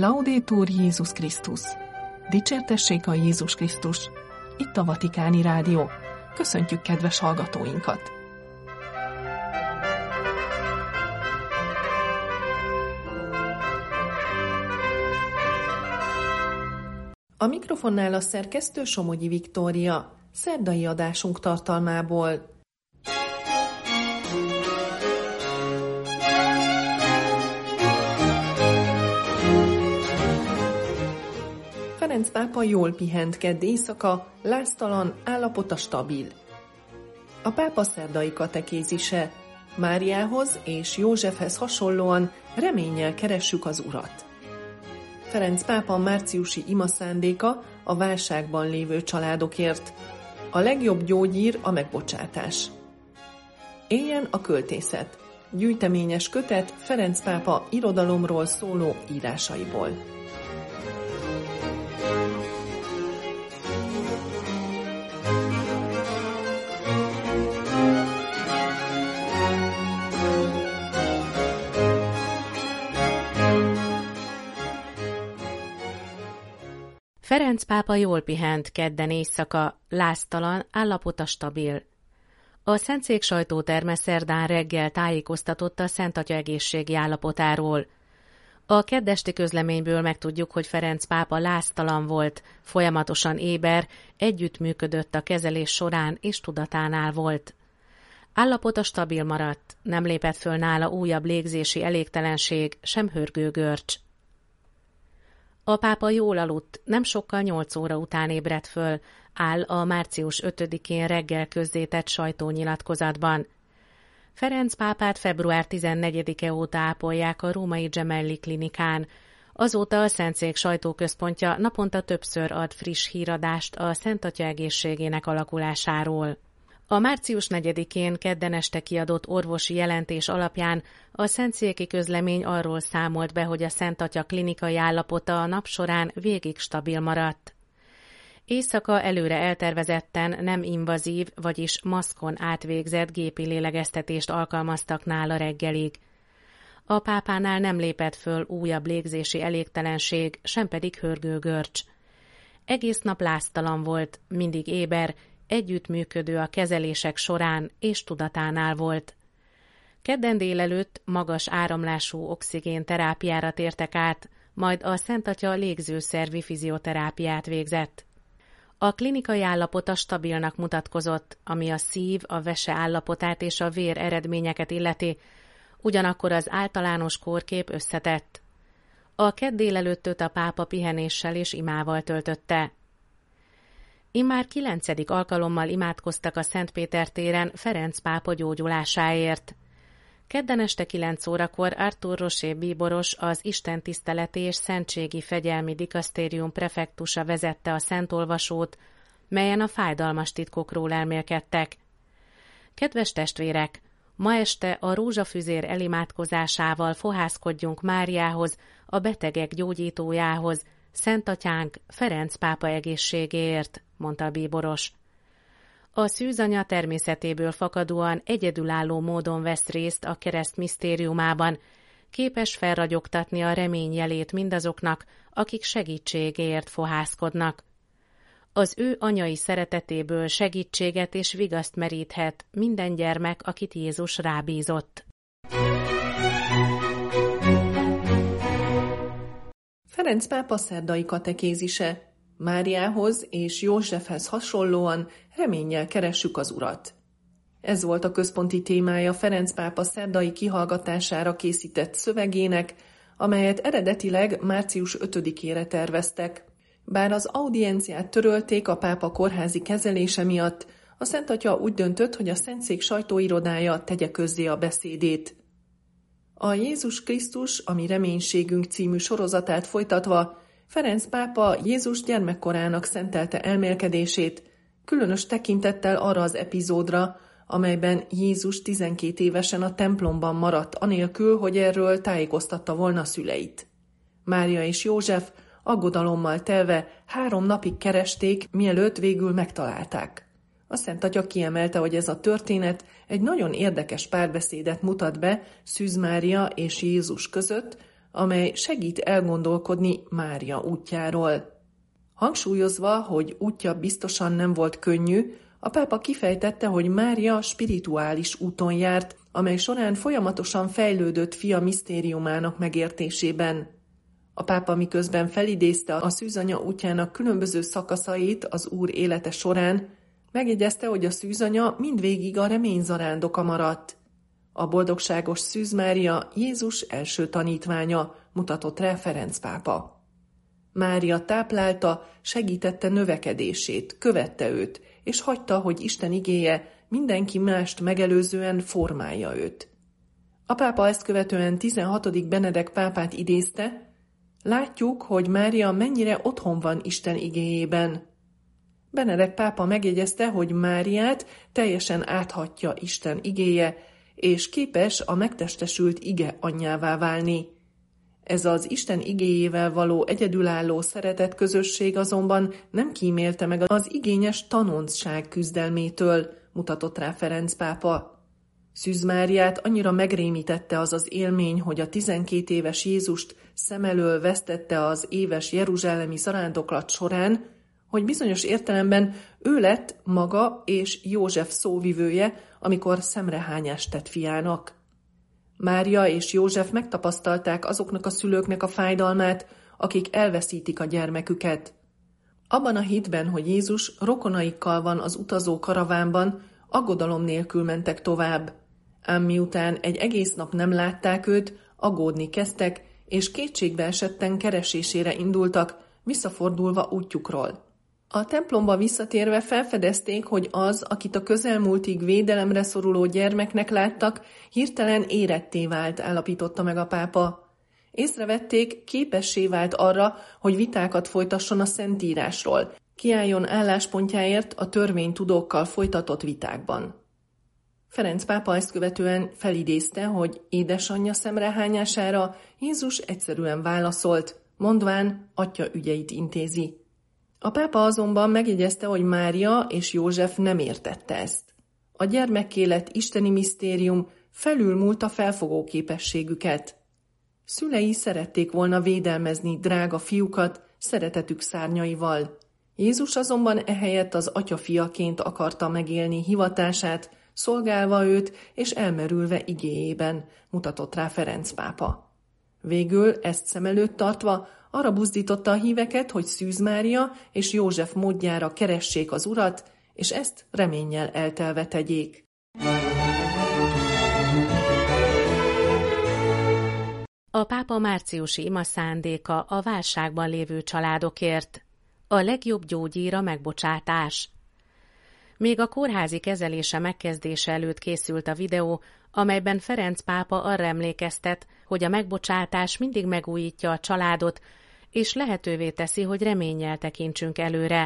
Laudetur Jézus Krisztus! Dicsértessék a Jézus Krisztus! Itt a Vatikáni Rádió. Köszöntjük kedves hallgatóinkat! A mikrofonnál a szerkesztő Somogyi Viktória, szerdai adásunk tartalmából. Ferenc pápa jól pihent kedd éjszaka, láztalan, állapota stabil. A pápa szerdai katekézise: Máriához és Józsefhez hasonlóan reménnyel keressük az Urat. Ferenc pápa márciusi ima szándéka a válságban lévő családokért. A legjobb gyógyír a megbocsátás. Éljen a költészet. Gyűjteményes kötet Ferenc pápa irodalomról szóló írásaiból. Ferenc pápa jól pihent kedden éjszaka, láztalan, állapota stabil. A Szentszék sajtóterme szerdán reggel tájékoztatott a Szent Atya egészségi állapotáról. A keddesti közleményből megtudjuk, hogy Ferenc pápa láztalan volt, folyamatosan éber, együttműködött a kezelés során és tudatánál volt. Állapota stabil maradt, nem lépett föl nála újabb légzési elégtelenség, sem hörgőgörcs. A pápa jól aludt, nem sokkal 8 óra után ébredt föl, áll a március 5-én reggel közzétett sajtónyilatkozatban. Ferenc pápát február 14-e óta ápolják a római Gemelli klinikán. Azóta a Szentszék sajtóközpontja naponta többször ad friss híradást a Szent Atya egészségének alakulásáról. A március 4-én kedden este kiadott orvosi jelentés alapján a szentszéki közlemény arról számolt be, hogy a Szent Atya klinikai állapota a nap során végig stabil maradt. Éjszaka előre eltervezetten nem invazív, vagyis maszkon átvégzett gépi lélegeztetést alkalmaztak nála reggelig. A pápánál nem lépett föl újabb légzési elégtelenség, sem pedig hörgőgörcs. Egész nap láztalan volt, mindig éber, együttműködő a kezelések során és tudatánál volt. Kedden délelőtt magas áramlású oxigénterápiára tértek át, majd a Szent Atya légzőszervi fizioterápiát végzett. A klinikai állapota stabilnak mutatkozott, ami a szív, a vese állapotát és a vér eredményeket illeti, ugyanakkor az általános kórkép összetett. A kedd délelőttöt a pápa pihenéssel és imával töltötte. Immár 9. alkalommal imádkoztak a Szent Péter téren Ferenc pápa gyógyulásáért. Kedden este 9 órakor Arthur Rocher bíboros, az istentiszteleti és szentségi fegyelmi dikasztérium prefektusa vezette a szentolvasót, melyen a fájdalmas titkokról elmélkedtek. Kedves testvérek, ma este a rózsafüzér elimádkozásával fohászkodjunk Máriához, a betegek gyógyítójához, Szent Atyánk Ferenc pápa egészségéért, mondta a bíboros. A szűzanya természetéből fakadóan egyedülálló módon vesz részt a kereszt misztériumában, képes felragyogtatni a remény jelét mindazoknak, akik segítségéért fohászkodnak. Az ő anyai szeretetéből segítséget és vigaszt meríthet minden gyermek, akit Jézus rábízott. Ferenc pápa szerdai katekézise: Máriához és Józsefhez hasonlóan reménnyel keressük az Urat. Ez volt a központi témája Ferenc pápa szerdai kihallgatására készített szövegének, amelyet eredetileg március 5-ére terveztek. Bár az audienciát törölték a pápa kórházi kezelése miatt, a Szent Atya úgy döntött, hogy a Szentszék sajtóirodája tegye közzé a beszédét. A Jézus Krisztus, a mi reménységünk című sorozatát folytatva Ferenc pápa Jézus gyermekkorának szentelte elmélkedését, különös tekintettel arra az epizódra, amelyben Jézus 12 évesen a templomban maradt anélkül, hogy erről tájékoztatta volna szüleit. Mária és József aggodalommal telve 3 napig keresték, mielőtt végül megtalálták. A Szent Atya kiemelte, hogy ez a történet egy nagyon érdekes párbeszédet mutat be Szűz Mária és Jézus között, amely segít elgondolkodni Mária útjáról. Hangsúlyozva, hogy útja biztosan nem volt könnyű, a pápa kifejtette, hogy Mária spirituális úton járt, amely során folyamatosan fejlődött fia misztériumának megértésében. A pápa miközben felidézte a szűzanya útjának különböző szakaszait az Úr élete során, megjegyezte, hogy a szűzanya mindvégig a remény zarándoka maradt. A boldogságos Szűz Mária Jézus első tanítványa, mutatott rá Ferenc pápa. Mária táplálta, segítette növekedését, követte őt, és hagyta, hogy Isten igéje mindenki mást megelőzően formálja őt. A pápa ezt követően 16. Benedek pápát idézte: látjuk, hogy Mária mennyire otthon van Isten igéjében. Benedek pápa megjegyezte, hogy Máriát teljesen áthatja Isten igéje, és képes a megtestesült ige anyjává válni. Ez az Isten igéjével való egyedülálló szeretet közösség azonban nem kímélte meg az igényes tanoncság küzdelmétől, mutatott rá Ferenc pápa. Szűz Máriát annyira megrémítette az élmény, hogy a 12 éves Jézust szem elől vesztette az éves jeruzsálemi zarándoklat során, hogy bizonyos értelemben ő lett maga és József szóvivője, amikor szemrehányást tett fiának. Mária és József megtapasztalták azoknak a szülőknek a fájdalmát, akik elveszítik a gyermeküket. Abban a hitben, hogy Jézus rokonaikkal van az utazó karavánban, aggodalom nélkül mentek tovább. Ám miután egy egész nap nem látták őt, aggódni kezdtek, és kétségbe esetten keresésére indultak, visszafordulva útjukról. A templomba visszatérve felfedezték, hogy az, akit a közelmúltig védelemre szoruló gyermeknek láttak, hirtelen éretté vált, állapította meg a pápa. Észrevették, képessé vált arra, hogy vitákat folytasson a Szentírásról, kiálljon álláspontjáért a törvénytudókkal folytatott vitákban. Ferenc pápa ezt követően felidézte, hogy édesanyja szemrehányására Jézus egyszerűen válaszolt, mondván atya ügyeit intézi. A pápa azonban megjegyezte, hogy Mária és József nem értette ezt. A gyermekkélet isteni misztérium felülmúlta felfogó képességüket. Szülei szerették volna védelmezni drága fiukat szeretetük szárnyaival. Jézus azonban ehelyett az atya-fiaként akarta megélni hivatását, szolgálva őt és elmerülve igéjében, mutatott rá Ferenc pápa. Végül ezt szem előtt tartva arra buzdította a híveket, hogy Szűz Mária és József módjára keressék az Urat, és ezt reménnyel eltelve tegyék. A pápa márciusi ima szándéka a válságban lévő családokért. A legjobb gyógyír a megbocsátás. Még a kórházi kezelése megkezdése előtt készült a videó, amelyben Ferenc pápa arra emlékeztet, hogy a megbocsátás mindig megújítja a családot, és lehetővé teszi, hogy reménnyel tekintsünk előre.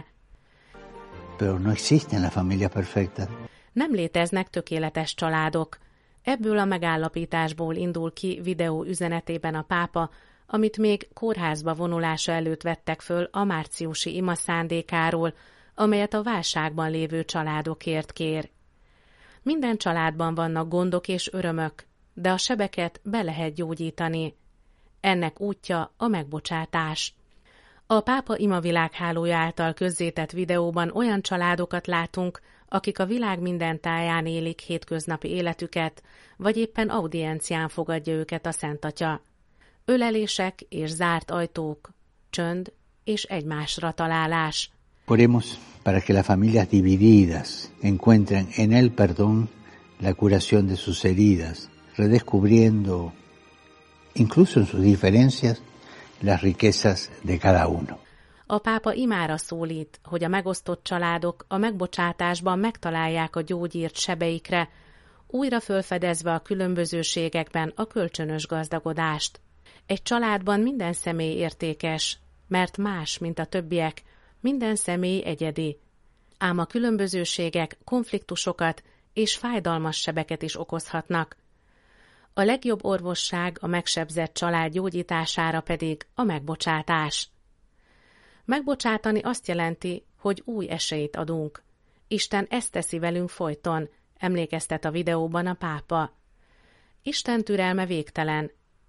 Pero no existe la familia perfecta. Nem léteznek tökéletes családok. Ebből a megállapításból indul ki videó üzenetében a pápa, amit még kórházba vonulása előtt vettek föl a márciusi ima szándékáról, amelyet a válságban lévő családokért kér. Minden családban vannak gondok és örömök, de a sebeket be lehet gyógyítani. Ennek útja a megbocsátás. A pápa imavilághálója által közzétett videóban olyan családokat látunk, akik a világ minden táján élik hétköznapi életüket, vagy éppen audiencián fogadja őket a Szent Atya. Ölelések és zárt ajtók, csönd és egymásra találás. Oremos para que las familias divididas encuentren en el perdón la curación de sus heridas, redescubriendo, incluso en sus diferencias, las riquezas de cada uno. A pápa imára szólít, hogy a megosztott családok a megbocsátásban megtalálják a gyógyírt sebeikre, újra fölfedezve a különbözőségekben a kölcsönös gazdagodást. Egy családban minden személy értékes, mert más, mint a többiek, minden személy egyedi. Ám a különbözőségek konfliktusokat és fájdalmas sebeket is okozhatnak. A legjobb orvosság a megsebzett család gyógyítására pedig a megbocsátás. Megbocsátani azt jelenti, hogy új esélyt adunk. Isten ezt teszi velünk folyton, emlékeztet a videóban a pápa. Isten türelme végtelen.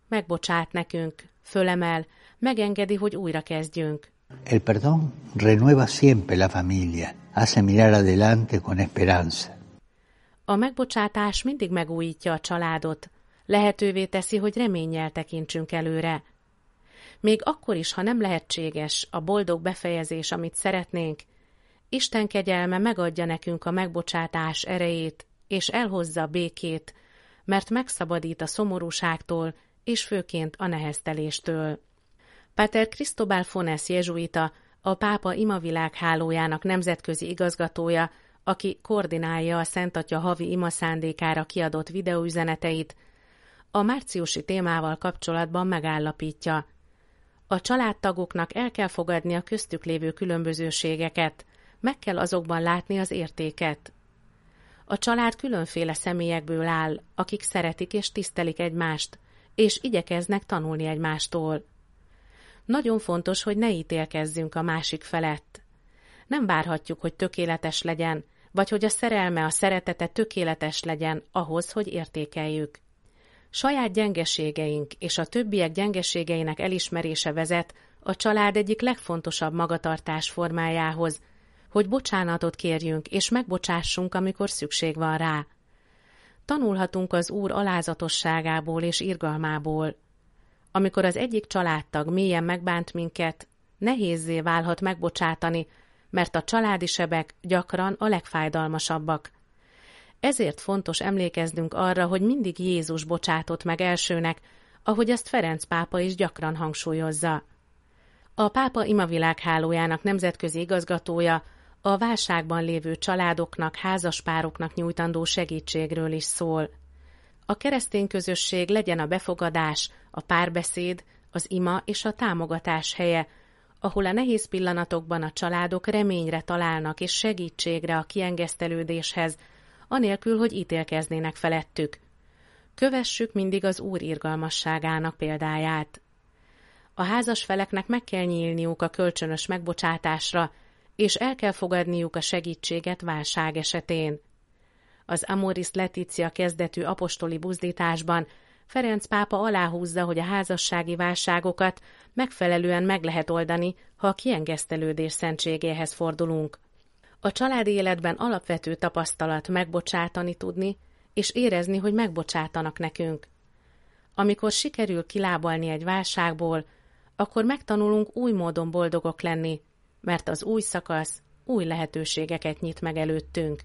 megbocsát nekünk, fölemel, megengedi, hogy újra kezdjünk. El perdón renueva siempre la familia, hace mirar adelante con esperanza. A megbocsátás mindig megújítja a családot, lehetővé teszi, hogy reménnyel tekintsünk előre. Még akkor is, ha nem lehetséges a boldog befejezés, amit szeretnénk, Isten kegyelme megadja nekünk a megbocsátás erejét, és elhozza a békét, mert megszabadít a szomorúságtól, és főként a nehezteléstől. Pater Cristobal Fones jezsuita, a pápa imavilághálójának nemzetközi igazgatója, aki koordinálja a Szent Atya havi imaszándékára kiadott videóüzeneteit, a márciusi témával kapcsolatban megállapítja. A családtagoknak el kell fogadni a köztük lévő különbözőségeket, meg kell azokban látni az értéket. A család különféle személyekből áll, akik szeretik és tisztelik egymást, és igyekeznek tanulni egymástól. Nagyon fontos, hogy ne ítélkezzünk a másik felett. Nem várhatjuk, hogy tökéletes legyen, vagy hogy a szerelme, a szeretete tökéletes legyen ahhoz, hogy értékeljük. Saját gyengeségeink és a többiek gyengeségeinek elismerése vezet a család egyik legfontosabb magatartás formájához, hogy bocsánatot kérjünk és megbocsássunk, amikor szükség van rá. Tanulhatunk az Úr alázatosságából és irgalmából. Amikor az egyik családtag mélyen megbánt minket, nehézzé válhat megbocsátani, mert a családi sebek gyakran a legfájdalmasabbak. Ezért fontos emlékeznünk arra, hogy mindig Jézus bocsátott meg elsőnek, ahogy azt Ferenc pápa is gyakran hangsúlyozza. A pápa imavilághálójának nemzetközi igazgatója a válságban lévő családoknak, házaspároknak nyújtandó segítségről is szól. A keresztény közösség legyen a befogadás, a párbeszéd, az ima és a támogatás helye, ahol a nehéz pillanatokban a családok reményre találnak és segítségre a kiengesztelődéshez, anélkül, hogy ítélkeznének felettük. Kövessük mindig az Úr irgalmasságának példáját. A házas feleknek meg kell nyílniuk a kölcsönös megbocsátásra, és el kell fogadniuk a segítséget válság esetén. Az Amoris Laetitia kezdetű apostoli buzdításban Ferenc pápa aláhúzza, hogy a házassági válságokat megfelelően meg lehet oldani, ha a kiengesztelődés szentségéhez fordulunk. A családi életben alapvető tapasztalat megbocsátani tudni, és érezni, hogy megbocsátanak nekünk. Amikor sikerül kilábalni egy válságból, akkor megtanulunk új módon boldogok lenni, mert az új szakasz új lehetőségeket nyit meg előttünk.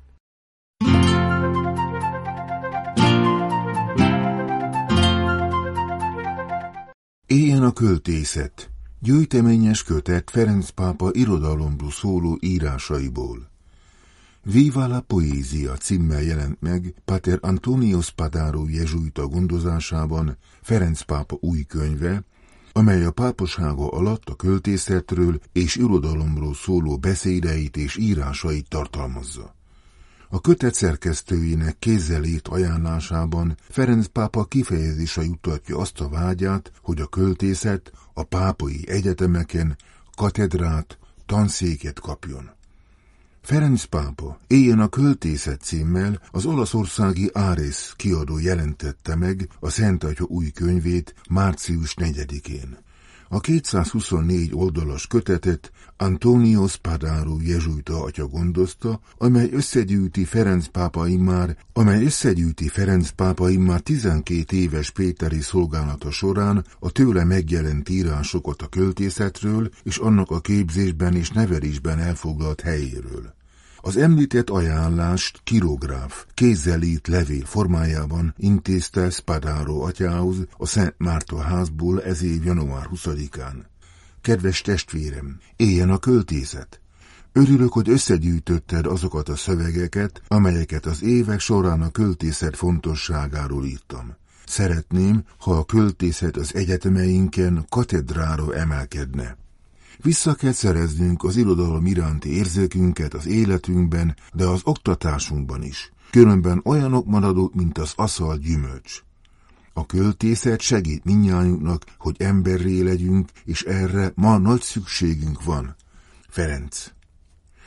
Éljen a költészet! Gyűjteményes kötet Ferenc pápa irodalomról szóló írásaiból. Viva la Poézia címmel jelent meg Pater Antonio Spadaro jezsuita gondozásában Ferenc pápa új könyve, amely a pápasága alatt a költészetről és irodalomról szóló beszédeit és írásait tartalmazza. A kötet szerkesztőjének kézzel írt ajánlásában Ferenc pápa kifejezésre juttatja azt a vágyát, hogy a költészet a pápai egyetemeken katedrát, tanszéket kapjon. Ferenc pápa Éljen a költészet címmel az olaszországi Ares kiadó jelentette meg a Szent Atya új könyvét március 4-én. A 224 oldalas kötetet Antonio Spadaro jezsuita atya gondozta, amely összegyűjti Ferenc pápa immár 12 éves péteri szolgálata során a tőle megjelent írásokat a költészetről és annak a képzésben és nevelésben elfoglalt helyéről. Az említett ajánlást kirográf, kézzel írt levél formájában intézte Spadaro atyához a Szent Márta házból ez év január 20-án. Kedves testvérem, éljen a költészet! Örülök, hogy összegyűjtötted azokat a szövegeket, amelyeket az évek során a költészet fontosságáról írtam. Szeretném, ha a költészet az egyetemeinken katedrára emelkedne. Vissza kell szereznünk az irodalom iránti érzékünket az életünkben, de az oktatásunkban is. Különben olyanok maradunk, mint az aszalt gyümölcs. A költészet segít mindnyájunknak, hogy emberré legyünk, és erre ma nagy szükségünk van. Ferenc.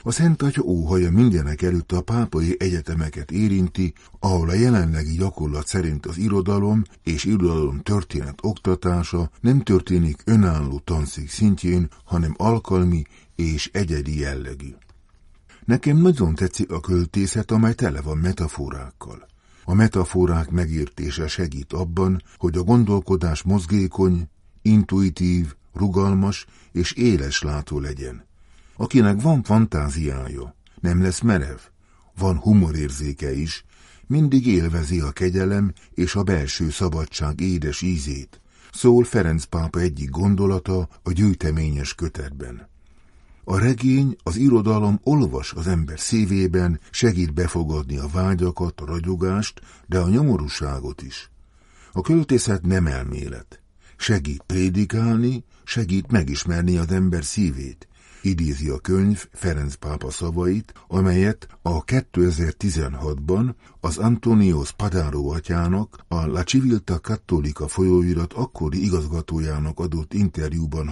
A Szent Atya óhaja mindenek előtt a pápai egyetemeket érinti, ahol a jelenlegi gyakorlat szerint az irodalom és irodalom történet oktatása nem történik önálló tanszék szintjén, hanem alkalmi és egyedi jellegű. Nekem nagyon tetszik a költészet, amely tele van metaforákkal. A metaforák megértése segít abban, hogy a gondolkodás mozgékony, intuitív, rugalmas és éleslátó legyen. Akinek van fantáziája, nem lesz merev, van humorérzéke is, mindig élvezi a kegyelem és a belső szabadság édes ízét, szól Ferenc pápa egyik gondolata a gyűjteményes kötetben. A regény, az irodalom olvas az ember szívében, segít befogadni a vágyakat, a ragyogást, de a nyomorúságot is. A költészet nem elmélet. Segít prédikálni, segít megismerni az ember szívét. Idézi a könyv Ferenc pápa szavait, amelyet a 2016-ban az Antonio Spadaro atyának, a La Civiltà Cattolica folyóirat akkori igazgatójának adott interjúban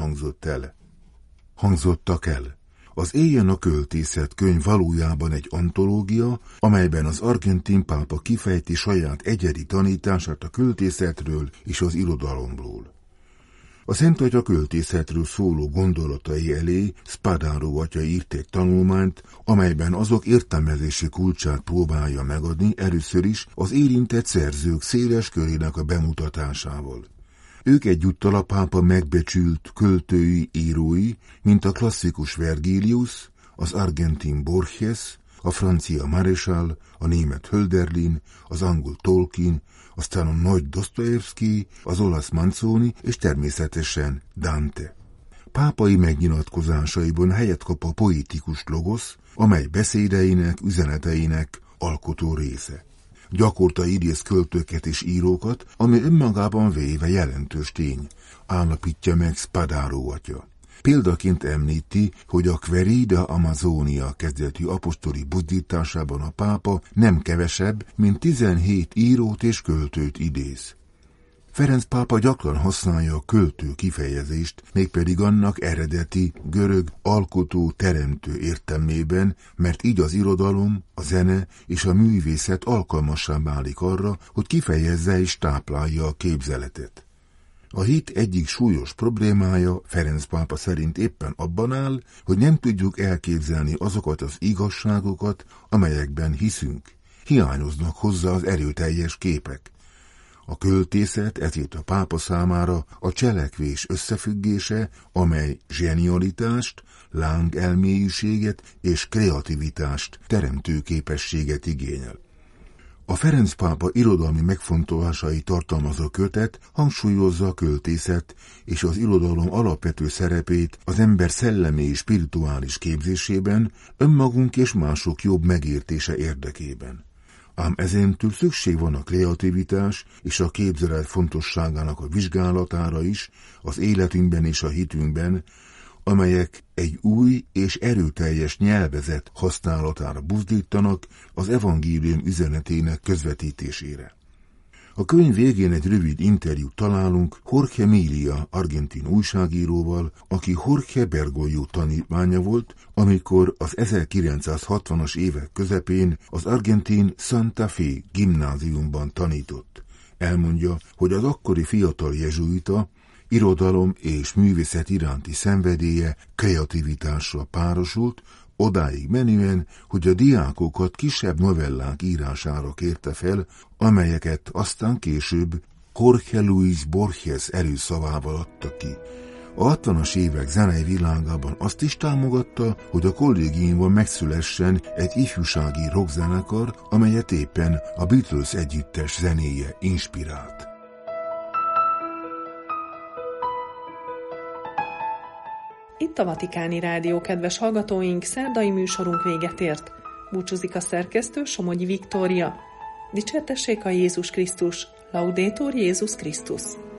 hangzottak el. Az Éljen a költészet könyv valójában egy antológia, amelyben az argentin pápa kifejti saját egyedi tanítását a költészetről és az irodalomról. A Szent Atya költészetről szóló gondolatai elé Spadaro atya írt egy tanulmányt, amelyben azok értelmezési kulcsát próbálja megadni először is az érintett szerzők széles körének a bemutatásával. Ők egyúttal a pápa megbecsült költői, írói, mint a klasszikus Vergilius, az argentin Borges, a francia Maréchal, a német Hölderlin, az angol Tolkien, aztán a nagy Dostoyevsky, az olasz Manzoni és természetesen Dante. Pápai megnyilatkozásaiban helyet kap a poetikus logosz, amely beszédeinek, üzeneteinek alkotó része. Gyakorta idéz költőket és írókat, ami önmagában véve jelentős tény, állapítja meg Spadaro atya. Példaként említi, hogy a Querida Amazonia kezdetű apostoli buzdításában a pápa nem kevesebb, mint 17 írót és költőt idéz. Ferenc pápa gyakran használja a költő kifejezést, mégpedig annak eredeti, görög, alkotó, teremtő értelmében, mert így az irodalom, a zene és a művészet alkalmassá válik arra, hogy kifejezze és táplálja a képzeletet. A hit egyik súlyos problémája Ferenc pápa szerint éppen abban áll, hogy nem tudjuk elképzelni azokat az igazságokat, amelyekben hiszünk. Hiányoznak hozzá az erőteljes képek. A költészet ezért a pápa számára a cselekvés összefüggése, amely zsenialitást, lángelmélyűséget és kreativitást, teremtőképességet igényel. A Ferenc pápa irodalmi megfontolásai tartalmazó kötet hangsúlyozza a költészet és az irodalom alapvető szerepét az ember szellemi és spirituális képzésében, önmagunk és mások jobb megértése érdekében. Ám ezentúl szükség van a kreativitás és a képzelet fontosságának a vizsgálatára is az életünkben és a hitünkben, amelyek egy új és erőteljes nyelvezet használatára buzdítanak az evangélium üzenetének közvetítésére. A könyv végén egy rövid interjút találunk Jorge Milia, argentin újságíróval, aki Jorge Bergoglio tanítványa volt, amikor az 1960-as évek közepén az argentin Santa Fe gimnáziumban tanított. Elmondja, hogy az akkori fiatal jezsuita irodalom és művészet iránti szenvedélye kreativitással párosult, odáig menően, hogy a diákokat kisebb novellák írására kérte fel, amelyeket aztán később Jorge Luis Borges előszavával adta ki. A 60-as évek zenei világában azt is támogatta, hogy a kollégiumban megszülessen egy ifjúsági rockzenekar, amelyet éppen a Beatles együttes zenéje inspirált. Itt a Vatikáni Rádió, kedves hallgatóink, szerdai műsorunk véget ért. Búcsúzik a szerkesztő, Somogyi Viktória. Dicsértessék a Jézus Krisztus, Laudetur Jézus Krisztus.